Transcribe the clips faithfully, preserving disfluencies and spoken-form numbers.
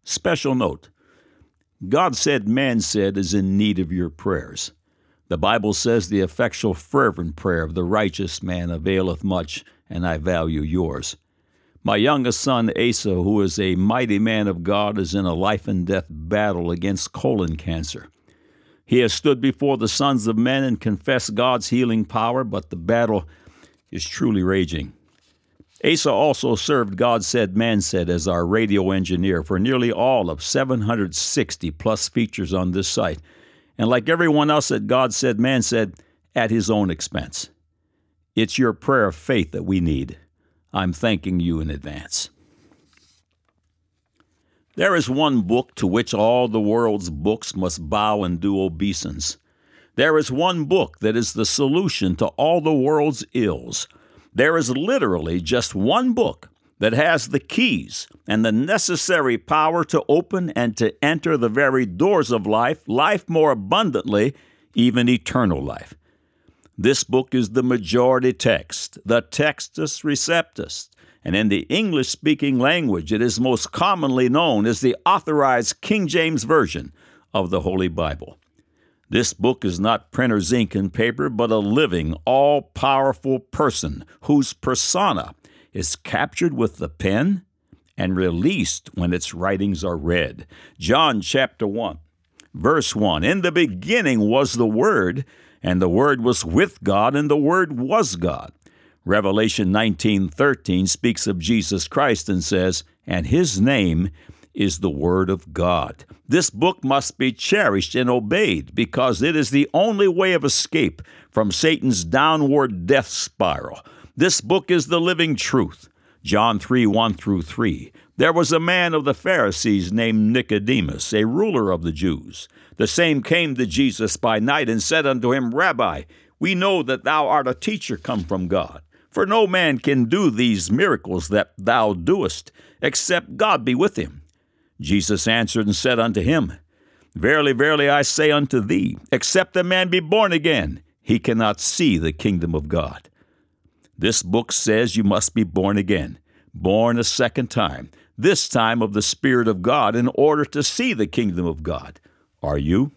Special note, God said, man said is in need of your prayers. The Bible says the effectual fervent prayer of the righteous man availeth much, and I value yours. My youngest son, Asa, who is a mighty man of God, is in a life and death battle against colon cancer. He has stood before the sons of men and confessed God's healing power, but the battle is truly raging. Asa also served God Said, Man Said as our radio engineer for nearly all of seven hundred sixty plus features on this site, and like everyone else at God Said, Man Said, at his own expense. It's your prayer of faith that we need. I'm thanking you in advance. There is one book to which all the world's books must bow and do obeisance. There is one book that is the solution to all the world's ills. There is literally just one book that has the keys and the necessary power to open and to enter the very doors of life, life more abundantly, even eternal life. This book is the majority text, the Textus Receptus, and in the English-speaking language, it is most commonly known as the authorized King James Version of the Holy Bible. This book is not printer's ink and paper, but a living, all-powerful person whose persona is captured with the pen and released when its writings are read. John chapter one, verse one, in the beginning was the Word, and the Word was with God, and the Word was God. Revelation nineteen thirteen speaks of Jesus Christ and says, and his name is the Word of God. This book must be cherished and obeyed because it is the only way of escape from Satan's downward death spiral. This book is the living truth. John three, one through three. There was a man of the Pharisees named Nicodemus, a ruler of the Jews. The same came to Jesus by night and said unto him, Rabbi, we know that thou art a teacher come from God. For no man can do these miracles that thou doest, except God be with him. Jesus answered and said unto him, Verily, verily, I say unto thee, except a man be born again, he cannot see the kingdom of God. This book says you must be born again, born a second time, this time of the Spirit of God, in order to see the kingdom of God. Are you?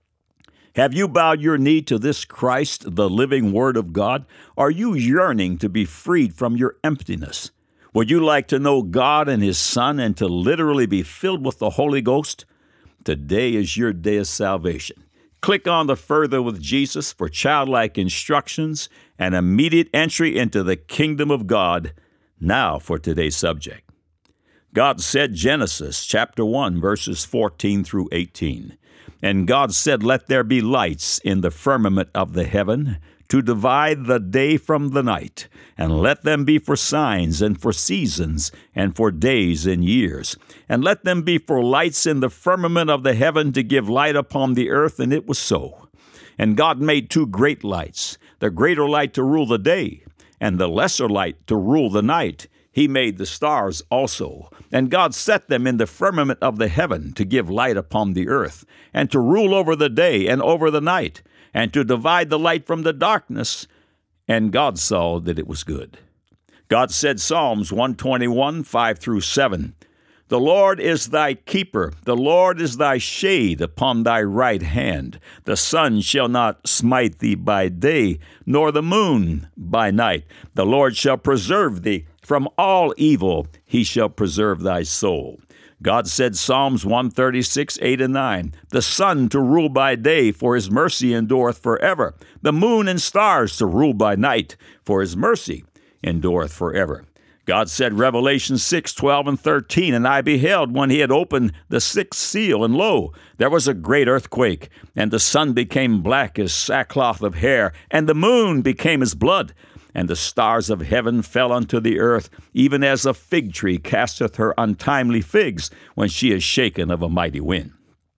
Have you bowed your knee to this Christ, the living Word of God? Are you yearning to be freed from your emptiness? Would you like to know God and His Son and to literally be filled with the Holy Ghost? Today is your day of salvation. Click on the Further with Jesus for childlike instructions and immediate entry into the kingdom of God. Now for today's subject. God said, Genesis chapter one, verses fourteen through eighteen. And God said, Let there be lights in the firmament of the heaven, to divide the day from the night, and let them be for signs, and for seasons, and for days and years. And let them be for lights in the firmament of the heaven, to give light upon the earth. And it was so. And God made two great lights, the greater light to rule the day, and the lesser light to rule the night. He made the stars also. And God set them in the firmament of the heaven, to give light upon the earth, and to rule over the day and over the night, and to divide the light from the darkness. And God saw that it was good. God said, Psalms one twenty-one, five through seven, The Lord is thy keeper, the Lord is thy shade upon thy right hand. The sun shall not smite thee by day, nor the moon by night. The Lord shall preserve thee from all evil, he shall preserve thy soul. God said, Psalms one thirty-six, eight and nine, The sun to rule by day, for his mercy endureth forever. The moon and stars to rule by night, for his mercy endureth forever. God said, Revelation six, twelve and thirteen, And I beheld when he had opened the sixth seal, and lo, there was a great earthquake, and the sun became black as sackcloth of hair, and the moon became as blood. And the stars of heaven fell unto the earth, even as a fig tree casteth her untimely figs when she is shaken of a mighty wind.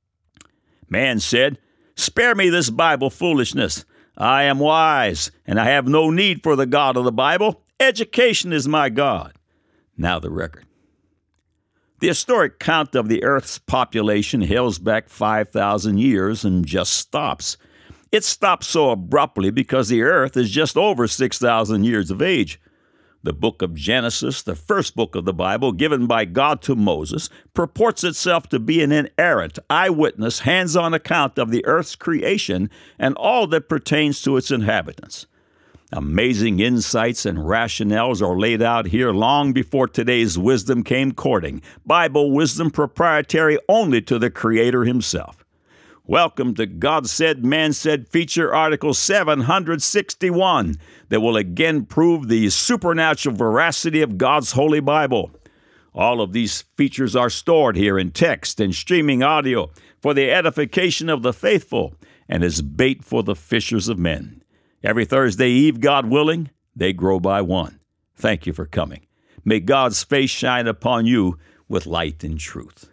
Man said, Spare me this Bible foolishness. I am wise, and I have no need for the God of the Bible. Education is my God. Now the record. The historic count of the earth's population hails back five thousand years and just stops. It stops so abruptly because the earth is just over six thousand years of age. The book of Genesis, the first book of the Bible given by God to Moses, purports itself to be an inerrant, eyewitness, hands-on account of the earth's creation and all that pertains to its inhabitants. Amazing insights and rationales are laid out here long before today's wisdom came courting, Bible wisdom proprietary only to the Creator Himself. Welcome to God Said, Man Said feature article seven hundred sixty-one that will again prove the supernatural veracity of God's Holy Bible. All of these features are stored here in text and streaming audio for the edification of the faithful and as bait for the fishers of men. Every Thursday eve, God willing, they grow by one. Thank you for coming. May God's face shine upon you with light and truth.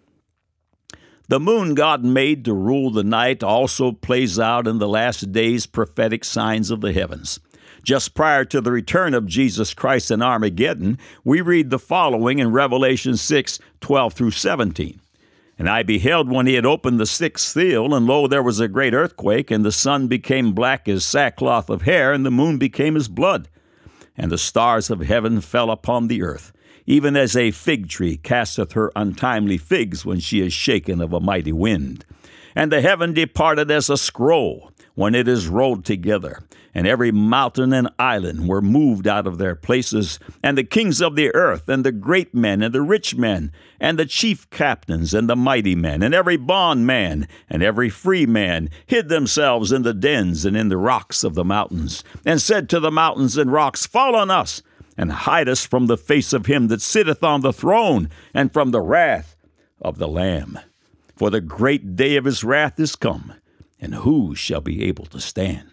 The moon God made to rule the night also plays out in the last days' prophetic signs of the heavens. Just prior to the return of Jesus Christ in Armageddon, we read the following in Revelation six, twelve through seventeen. And I beheld when he had opened the sixth seal, and lo, there was a great earthquake, and the sun became black as sackcloth of hair, and the moon became as blood. And the stars of heaven fell upon the earth, even as a fig tree casteth her untimely figs when she is shaken of a mighty wind. And the heaven departed as a scroll when it is rolled together, and every mountain and island were moved out of their places, and the kings of the earth, and the great men, and the rich men, and the chief captains, and the mighty men, and every bondman, and every free man, hid themselves in the dens and in the rocks of the mountains, and said to the mountains and rocks, Fall on us, and hide us from the face of him that sitteth on the throne, and from the wrath of the Lamb. For the great day of his wrath is come, and who shall be able to stand?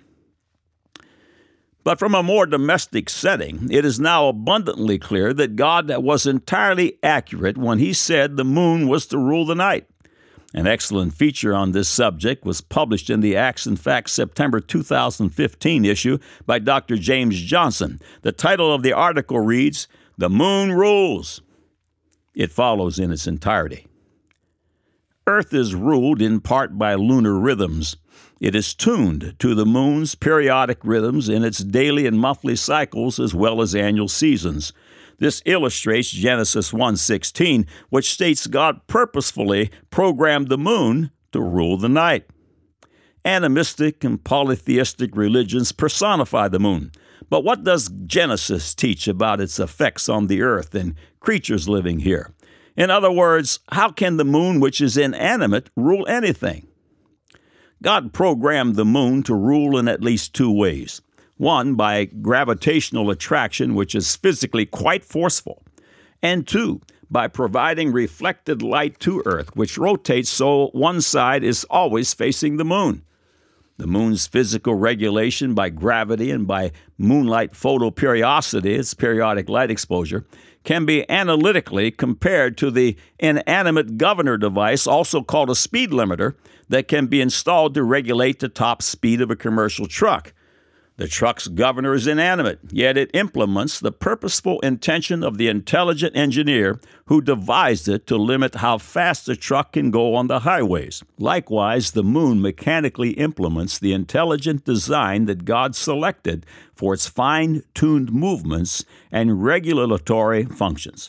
But from a more domestic setting, it is now abundantly clear that God was entirely accurate when he said the moon was to rule the night. An excellent feature on this subject was published in the Acts and Facts September two thousand fifteen issue by Doctor James Johnson. The title of the article reads, The Moon Rules. It follows in its entirety. Earth is ruled in part by lunar rhythms. It is tuned to the moon's periodic rhythms in its daily and monthly cycles as well as annual seasons. This illustrates Genesis one sixteen, which states God purposefully programmed the moon to rule the night. Animistic and polytheistic religions personify the moon. But what does Genesis teach about its effects on the earth and creatures living here? In other words, how can the moon, which is inanimate, rule anything? God programmed the moon to rule in at least two ways. One, by gravitational attraction, which is physically quite forceful. And two, by providing reflected light to Earth, which rotates so one side is always facing the moon. The moon's physical regulation by gravity and by moonlight photoperiodicity, its periodic light exposure, can be analytically compared to the inanimate governor device, also called a speed limiter, that can be installed to regulate the top speed of a commercial truck. The truck's governor is inanimate, yet it implements the purposeful intention of the intelligent engineer who devised it to limit how fast the truck can go on the highways. Likewise, the moon mechanically implements the intelligent design that God selected for its fine-tuned movements and regulatory functions.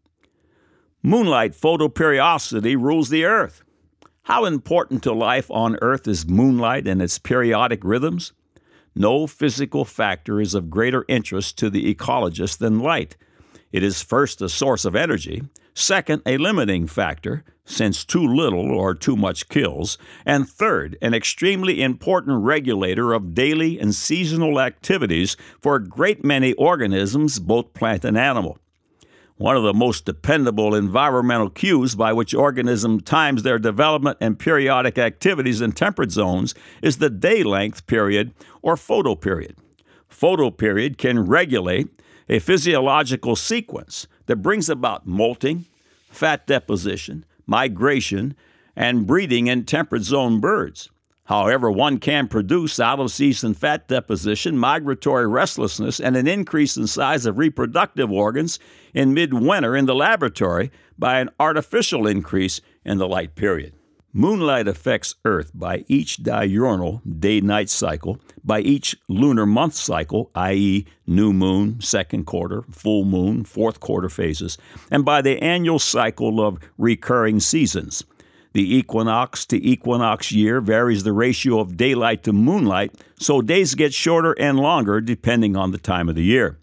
Moonlight photoperiodicity rules the earth. How important to life on earth is moonlight and its periodic rhythms? No physical factor is of greater interest to the ecologist than light. It is first a source of energy, second a limiting factor, since too little or too much kills, and third, an extremely important regulator of daily and seasonal activities for a great many organisms, both plant and animal. One of the most dependable environmental cues by which organisms times their development and periodic activities in temperate zones is the day length period or photoperiod. Photoperiod can regulate a physiological sequence that brings about molting, fat deposition, migration, and breeding in temperate zone birds. However, one can produce out-of-season fat deposition, migratory restlessness, and an increase in size of reproductive organs in midwinter in the laboratory by an artificial increase in the light period. Moonlight affects Earth by each diurnal day-night cycle, by each lunar month cycle, that is new moon, second quarter, full moon, fourth quarter phases, and by the annual cycle of recurring seasons. The equinox to equinox year varies the ratio of daylight to moonlight, so days get shorter and longer depending on the time of the year.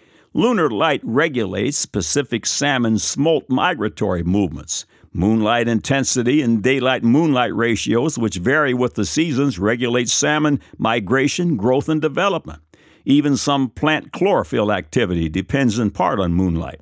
Lunar light regulates Pacific salmon smolt migratory movements. Moonlight intensity and daylight-moonlight ratios, which vary with the seasons, regulate salmon migration, growth, and development. Even some plant chlorophyll activity depends in part on moonlight.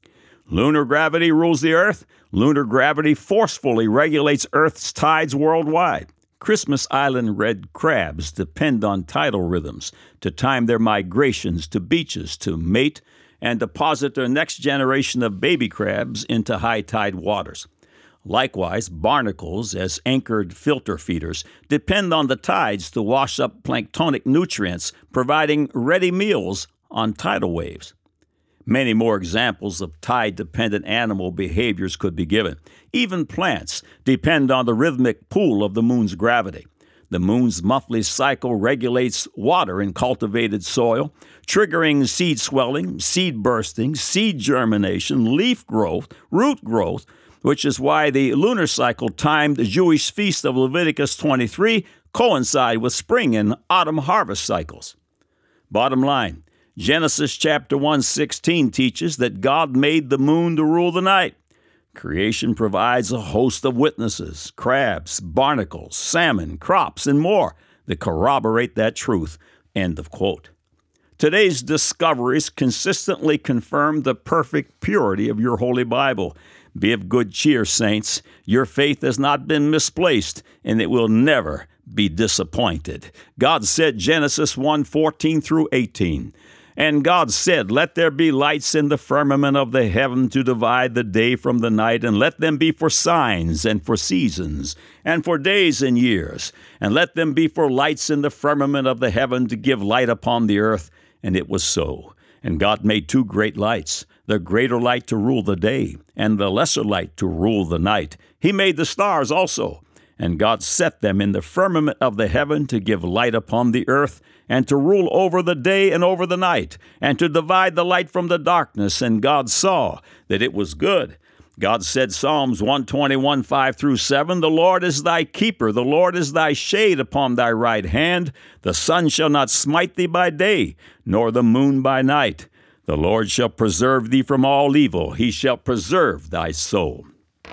Lunar gravity rules the Earth. Lunar gravity forcefully regulates Earth's tides worldwide. Christmas Island red crabs depend on tidal rhythms to time their migrations to beaches to mate and deposit their next generation of baby crabs into high tide waters. Likewise, barnacles, as anchored filter feeders, depend on the tides to wash up planktonic nutrients, providing ready meals on tidal waves. Many more examples of tide-dependent animal behaviors could be given. Even plants depend on the rhythmic pull of the moon's gravity. The moon's monthly cycle regulates water in cultivated soil, triggering seed swelling, seed bursting, seed germination, leaf growth, root growth, which is why the lunar cycle timed the Jewish feast of Leviticus twenty-three coincide with spring and autumn harvest cycles. Bottom line, Genesis chapter one sixteen teaches that God made the moon to rule the night. Creation provides a host of witnesses, crabs, barnacles, salmon, crops, and more that corroborate that truth. End of quote. Today's discoveries consistently confirm the perfect purity of your Holy Bible. Be of good cheer, saints. Your faith has not been misplaced, and it will never be disappointed. God said, Genesis one fourteen through eighteen, "And God said, Let there be lights in the firmament of the heaven to divide the day from the night, and let them be for signs and for seasons, and for days and years, and let them be for lights in the firmament of the heaven to give light upon the earth. And it was so. And God made two great lights, the greater light to rule the day, and the lesser light to rule the night. He made the stars also. And God set them in the firmament of the heaven to give light upon the earth, and to rule over the day and over the night, and to divide the light from the darkness. And God saw that it was good. God said, Psalms one twenty-one, five through seven, "The Lord is thy keeper, the Lord is thy shade upon thy right hand. The sun shall not smite thee by day, nor the moon by night. The Lord shall preserve thee from all evil. He shall preserve thy soul."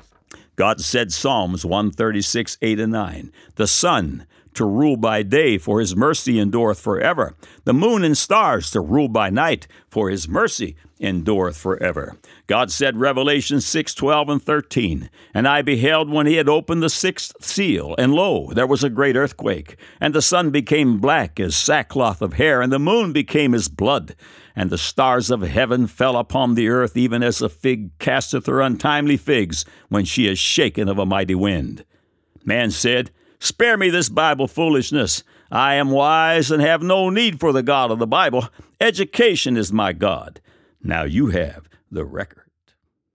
God said, Psalms one thirty-six, eight and nine, "The sun to rule by day, for his mercy endureth forever. The moon and stars to rule by night, for his mercy endureth forever." God said, Revelation six, twelve and thirteen, "And I beheld when he had opened the sixth seal, and lo, there was a great earthquake, and the sun became black as sackcloth of hair, and the moon became as blood, and the stars of heaven fell upon the earth, even as a fig casteth her untimely figs when she is shaken of a mighty wind." Man said, "Spare me this Bible foolishness. I am wise and have no need for the God of the Bible. Education is my God." Now you have the record.